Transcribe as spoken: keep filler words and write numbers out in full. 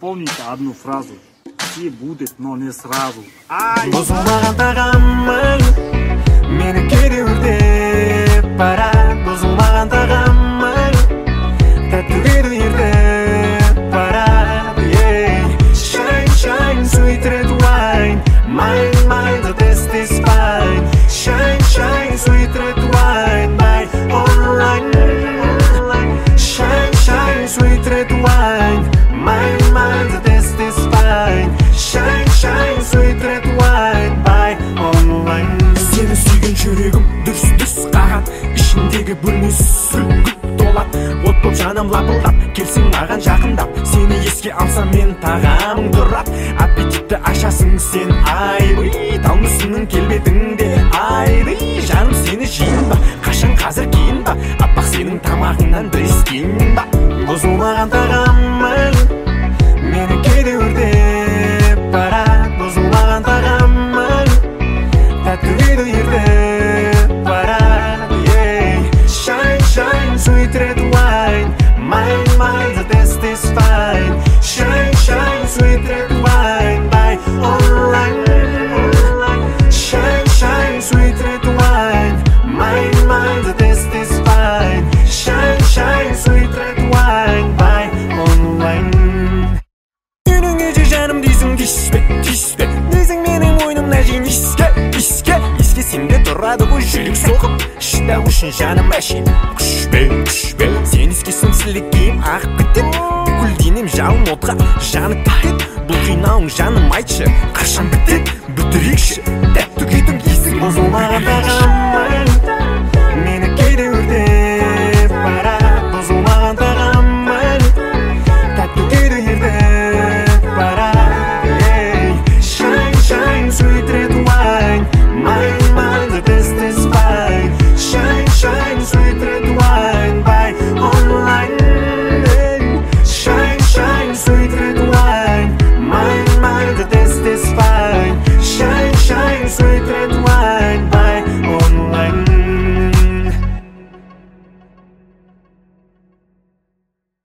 Запомните одну фразу. Все будет, но не сразу. Бұзылмаған тағамың мені кейде өртеп барады. Бұзылмаған тағамың тәттіге үйіртіп барады. Shine, shine, sweet red wine. Mine, mine, the taste is fine. Shine, shine, sweet red wine. Buy online. Shine, shine, sweet red wine. Mine, mine, the taste is fine. Shine, shine, sweet red wine. Buy online. Seni sүйген жүрегім дүрс-дүрс қағат. Ішіндегі бөлмесі сүлгіп толат. От боп жаным лапылдап, келсең маған жақындап. Сені еске алсам мен тағамың тұрат. Аппетитті ашасың сен айбый. Талмысының келбетіңде айбый. Жаным сені жейін ба, қашан қазір кейін ба. Аппақ сенің тамағыңнан бір ескейін ба. Бұзылмаған тағамың мені кейде өртеп барады. Бұзылмаған тағамың тәттіге үйіртіп барады. Shine, shine, sweet red wine. Mine, mine, the taste is fine. Shine, shine, sweet red wine. Buy online. Shine, shine, sweet red wine. Mine, mine, the taste is fine. Shine, shine, sweet red wine. Buy online. Үніңе жаным дейсің тиіспе, тиіспе. Дейсің менің ойнымда жейін иске, иске. Искесеңде тұрады ғой жүрек соғып. Шыда үшін жаным әшейін күшпе, күшпе. Сен искесің сілекейім ағып кетет. Бүкіл денем жалын отқа жанып кетет. Бұл қинауың жаным айтшы, қашан бітет? Бүтірекші, тәтті күйдің есің. Бұзылмаған тағамың мені кейде өртеп барады. Бұзылмаған тағамың тәттіге үйіртіп барады. Shine, shine, sweet red wine. Mine, mine, the taste is fine. Shine, shine, sweet red wine. Buy online. Shine, shine, sweet red wine. Mine, mine, the taste is fine. Shine, shine, sweet red wine.